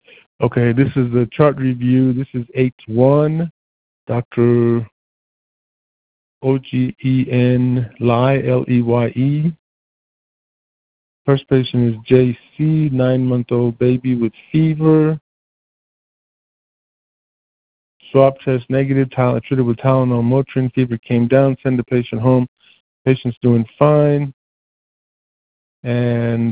Okay, this is the chart review. This is H1, Dr. Ogen Leye, Leye. First patient is JC, 9-month-old baby with fever. Swab test negative, treated with Tylenol, Motrin. Fever came down, send the patient home. Patient's doing fine. And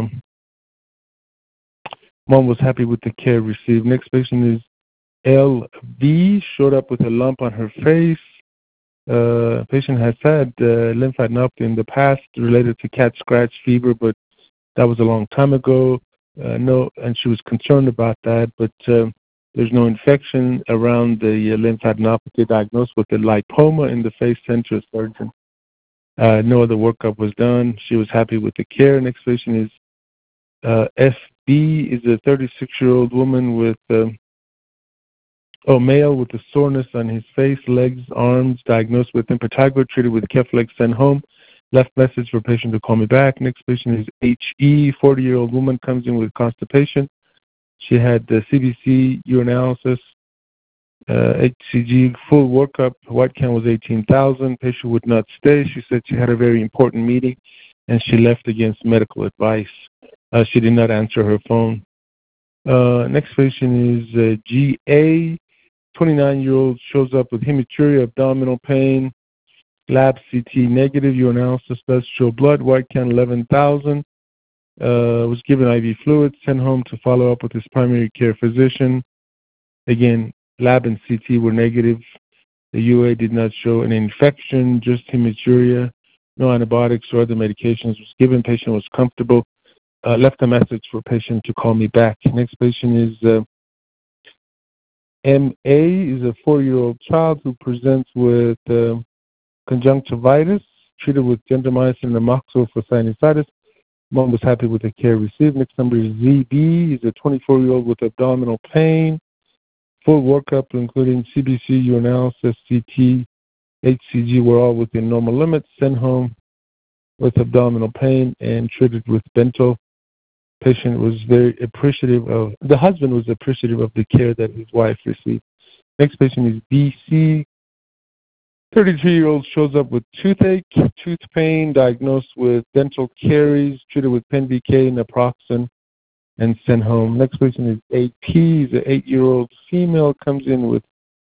mom was happy with the care received. Next patient is LV, showed up with a lump on her face. Patient has had lymphadenopathy in the past related to cat scratch fever, but that was a long time ago. And she was concerned about that, but there's no infection around the lymphadenopathy, diagnosed with the lipoma in the face, sent to a surgeon. No other workup was done. She was happy with the care. Next patient is FB, is a 36-year-old woman with male with a soreness on his face, legs, arms, diagnosed with impetigo, treated with Keflex, sent home. Left message for patient to call me back. Next patient is HE, 40-year-old woman, comes in with constipation. She had the CBC, urinalysis, HCG, full workup. White count was 18,000. Patient would not stay. She said she had a very important meeting, and she left against medical advice. She did not answer her phone. Next patient is GA, 29-year-old, shows up with hematuria, abdominal pain, lab CT negative, urinalysis does show blood, white count 11,000. Was given IV fluids, sent home to follow up with his primary care physician. Again, lab and CT were negative. The UA did not show an infection, just hematuria. No antibiotics or other medications was given. Patient was comfortable. Left a message for patient to call me back. Next patient is MA, is a 4-year-old child who presents with conjunctivitis, treated with gentamicin and amoxicillin for sinusitis. Mom was happy with the care received. Next number is ZB. He's a 24-year-old with abdominal pain. Full workup, including CBC, urinalysis, CT, HCG, were all within normal limits. Sent home with abdominal pain and treated with Bento. Patient was very appreciative of, the husband was appreciative of the care that his wife received. Next patient is BC. 32-year-old shows up with toothache, tooth pain, diagnosed with dental caries, treated with Pen-BK, naproxen, and sent home. Next patient is AP. He's an 8-year-old female, comes in with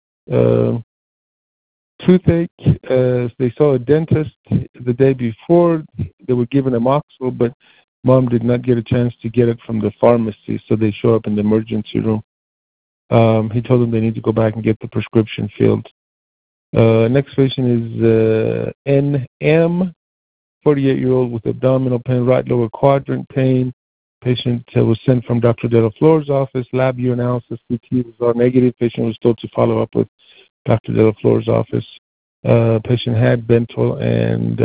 toothache. They saw a dentist the day before. They were given amoxicillin, but mom did not get a chance to get it from the pharmacy, so they show up in the emergency room. He told them they need to go back and get the prescription filled. Next patient is NM, 48-year-old with abdominal pain, right lower quadrant pain. Patient was sent from Dr. De La Flor's office. Lab urinalysis, CT was all negative. Patient was told to follow up with Dr. De La Flor's office. Patient had Bentyl and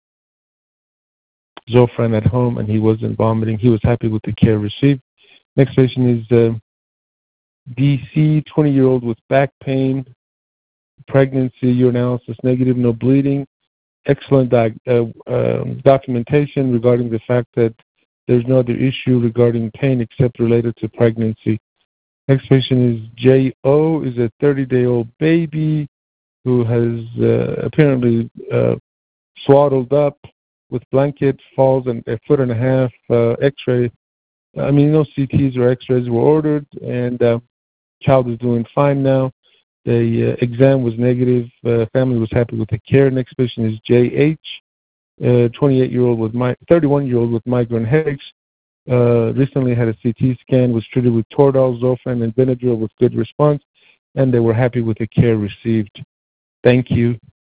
Zofran at home, and he wasn't vomiting. He was happy with the care received. Next patient is DC, 20-year-old with back pain, pregnancy, urinalysis negative, no bleeding. Excellent documentation regarding the fact that there's no other issue regarding pain except related to pregnancy. Next patient is JO, is a 30-day-old baby who has apparently swaddled up with blanket, falls and a 1.5 foot X-ray. No CTs or X-rays were ordered, and child is doing fine now. The exam was negative. Family was happy with the care. Next patient is JH, 31-year-old with migraine headaches. Recently had a CT scan, was treated with Toradol, Zofran, and Benadryl with good response, and they were happy with the care received. Thank you.